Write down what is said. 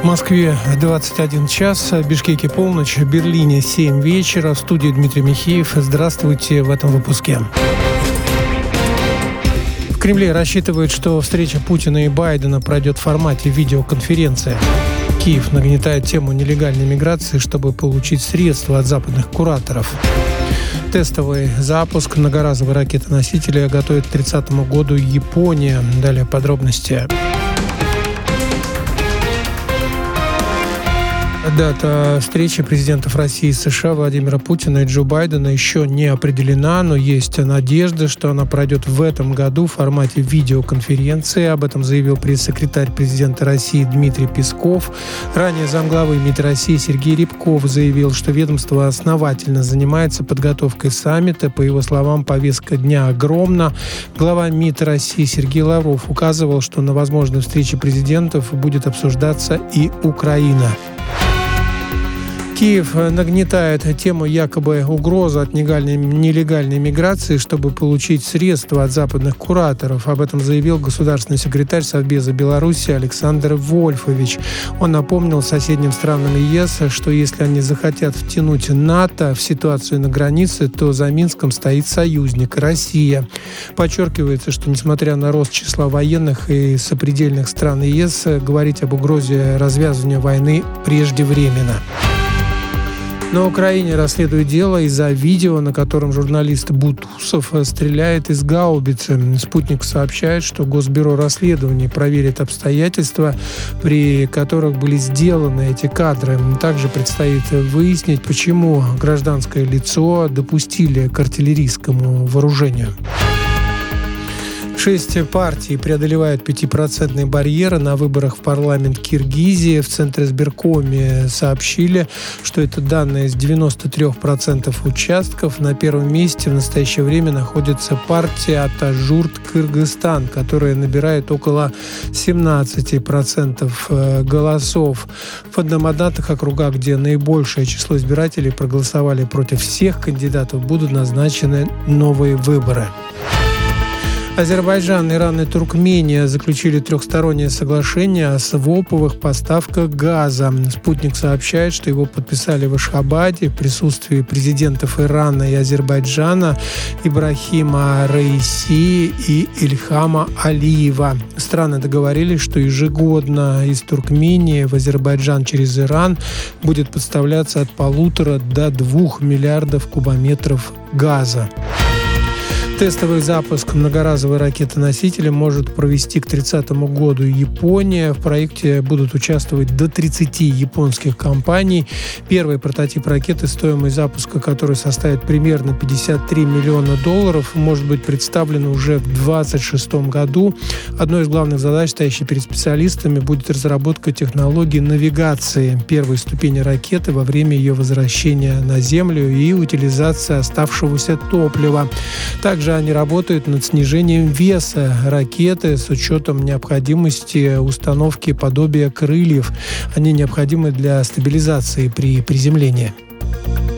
В Москве 21 час, в Бишкеке полночь, в Берлине 7 вечера. В студии Дмитрий Михеев. Здравствуйте в этом выпуске. В Кремле рассчитывают, что встреча Путина и Байдена пройдет в формате видеоконференции. Киев нагнетает тему нелегальной миграции, чтобы получить средства от западных кураторов. Тестовый запуск многоразовой ракеты-носителя готовит к 30 году Япония. Далее подробности. Дата встречи президентов России и США Владимира Путина и Джо Байдена еще не определена, но есть надежда, что она пройдет в этом году в формате видеоконференции. Об этом заявил пресс-секретарь президента России Дмитрий Песков. Ранее замглавы МИД России Сергей Рябков заявил, что ведомство основательно занимается подготовкой саммита. По его словам, повестка дня огромна. Глава МИД России Сергей Лавров указывал, что на возможной встрече президентов будет обсуждаться и Украина. Киев нагнетает тему якобы угрозы от нелегальной миграции, чтобы получить средства от западных кураторов. Об этом заявил государственный секретарь Совбеза Беларуси Александр Вольфович. Он напомнил соседним странам ЕС, что если они захотят втянуть НАТО в ситуацию на границе, то за Минском стоит союзник – Россия. Подчеркивается, что несмотря на рост числа военных и сопредельных стран ЕС, говорить об угрозе развязывания войны преждевременно. На Украине расследуют дело из-за видео, на котором журналист Бутусов стреляет из гаубицы. «Спутник» сообщает, что Госбюро расследований проверит обстоятельства, при которых были сделаны эти кадры. Также предстоит выяснить, почему гражданское лицо допустили к артиллерийскому вооружению. 6 партий преодолевают 5% барьеры на выборах в парламент Киргизии. В Центризбиркоме сообщили, что это данные из 93% участков. На первом месте в настоящее время находится партия Атажурт Кыргызстан, которая набирает около 17% голосов. В одномандатных округах, где наибольшее число избирателей проголосовали против всех кандидатов, будут назначены новые выборы. Азербайджан, Иран и Туркмения заключили трехстороннее соглашение о своповых поставках газа. «Спутник» сообщает, что его подписали в Ашхабаде в присутствии президентов Ирана и Азербайджана Ибрахима Раиси и Ильхама Алиева. Страны договорились, что ежегодно из Туркмении в Азербайджан через Иран будет поставляться от 1,5 до 2 миллиардов кубометров газа. Тестовый запуск многоразовой ракеты-носителя может провести к 30 году Япония. В проекте будут участвовать до 30 японских компаний. Первый прототип ракеты, стоимость запуска которой составит примерно $53 миллиона, может быть представлен уже в 2026 году. Одной из главных задач, стоящей перед специалистами, будет разработка технологии навигации первой ступени ракеты во время ее возвращения на Землю и утилизация оставшегося топлива. Также они работают над снижением веса ракеты с учетом необходимости установки подобия крыльев. Они необходимы для стабилизации при приземлении.